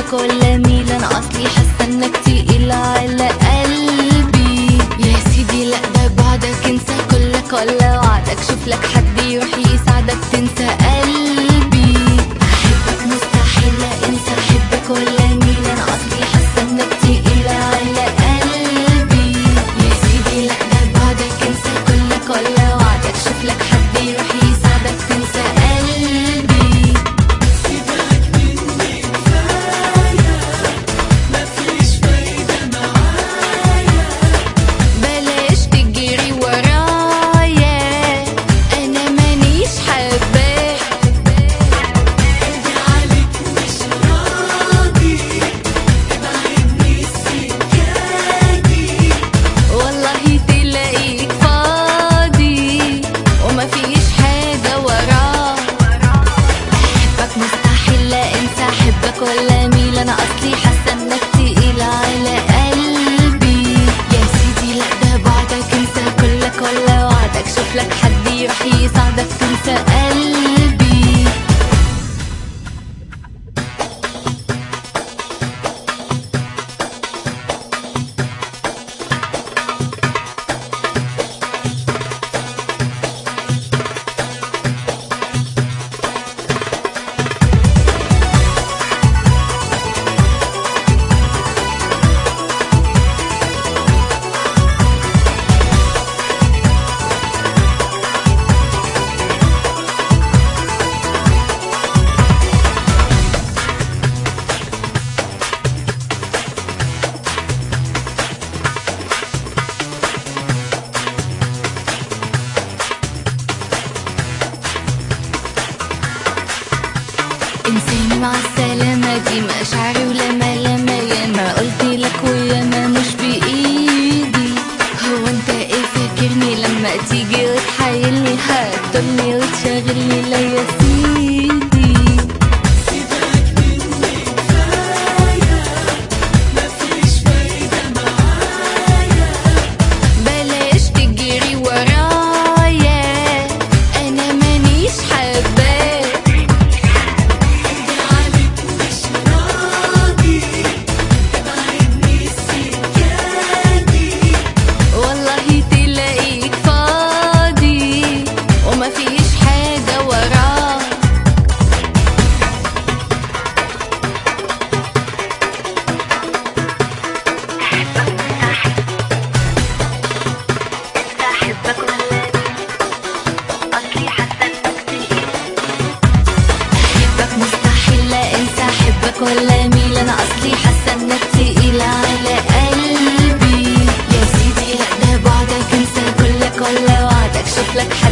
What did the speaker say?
احبك ولا ميل، انا اصلي حاسه انك تقيل على قلبي. يا سيدي لا ده بعدك، انسى كلك ولا وعدك، شوف لك حد يروح يساعدك تنسى قلبي. احبك مستحيل لا انسى، احبك ولا ميل، انا اصلي حاسه انك تقيل على قلبي. يا سيدي لا ده بعدك، انسى كلك ولا وعدك، شوف لك حد يروح يساعدك تنسى قلبي. سيبك مني كفاية، مفيش فايدة معايا. بلاش تجري ورايا، انا مانيش حباك. قلبي عليك مش راضي، ابعدني السكة دي. والله تلاقيك فاضي ومفيش حاجة وراك. احبك مستحيل لا انسى، احبك ولا ميل، انا اصلي حاسة انك تقيل على قلبي. يا سيدي لا ده بعدك، انسى كلك ولا وعدك، شوف لك حد يروح يساعدك تنسى قلبي. انساني مع السلامة، دي مشاعري ولما ياما قلتلك وياما مش بإيدي. هو انت ايه فاكرني لما تيجي وتحايلني هتضلني وتشغلني؟ لا يا سيدي. سيبك مني كفاية، مفيش فايدة معايا. بلاش تجري ورايا، انا مانيش حباك. قلبي عليك مش راضي، ابعدني السكة دي. والله تلاقيك فاضي ومفيش حاجة وراك. احبك ولا اصلي حاسة انك تقيل. احبك مستحيل لا انسى، احبك ولا ميل، انا اصلي حاسة انك تقيل على قلبي. يا سيدي لا ده بعدك، انسى كلك ولا وعدك، شوف لك حد